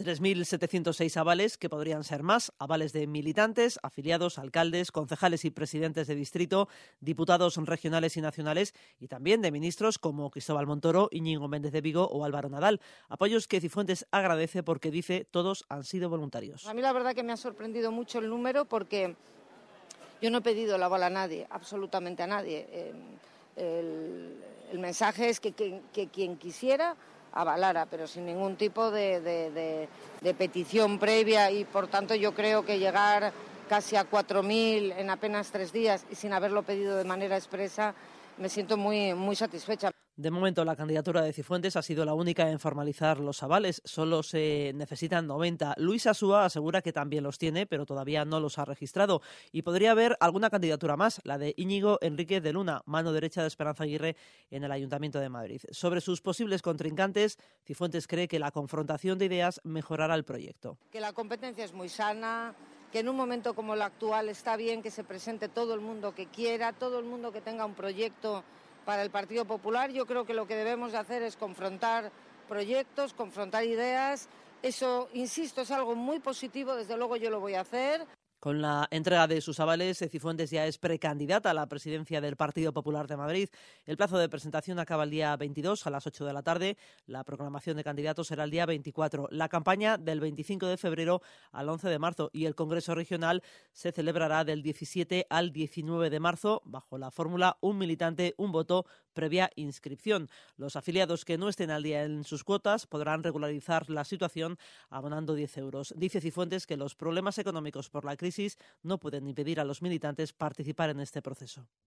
3.706 avales, que podrían ser más, avales de militantes, afiliados, alcaldes, concejales y presidentes de distrito, diputados regionales y nacionales y también de ministros como Cristóbal Montoro, Íñigo Méndez de Vigo o Álvaro Nadal. Apoyos que Cifuentes agradece porque, dice, todos han sido voluntarios. A mí la verdad que me ha sorprendido mucho el número porque yo no he pedido el aval a nadie, absolutamente a nadie. El mensaje es que quien quisiera avalara, pero sin ningún tipo de petición previa, y por tanto yo creo que llegar casi a 4.000 en apenas 3 días y sin haberlo pedido de manera expresa, me siento muy, muy satisfecha. De momento, la candidatura de Cifuentes ha sido la única en formalizar los avales. Solo se necesitan 90. Luis Asúa asegura que también los tiene, pero todavía no los ha registrado. Y podría haber alguna candidatura más, la de Íñigo Enríquez de Luna, mano derecha de Esperanza Aguirre en el Ayuntamiento de Madrid. Sobre sus posibles contrincantes, Cifuentes cree que la confrontación de ideas mejorará el proyecto. Que la competencia es muy sana, que en un momento como el actual está bien que se presente todo el mundo que quiera, todo el mundo que tenga un proyecto para el Partido Popular. Yo creo que lo que debemos de hacer es confrontar proyectos, confrontar ideas. Eso, insisto, es algo muy positivo, desde luego yo lo voy a hacer. Con la entrega de sus avales, Cifuentes ya es precandidata a la presidencia del Partido Popular de Madrid. El plazo de presentación acaba el día 22 a las 8 de la tarde. La proclamación de candidatos será el día 24. La campaña del 25 de febrero al 11 de marzo y el Congreso Regional se celebrará del 17 al 19 de marzo bajo la fórmula un militante, un voto, previa inscripción. Los afiliados que no estén al día en sus cuotas podrán regularizar la situación abonando 10 euros. Dice Cifuentes que los problemas económicos por la crisis no pueden impedir a los militantes participar en este proceso.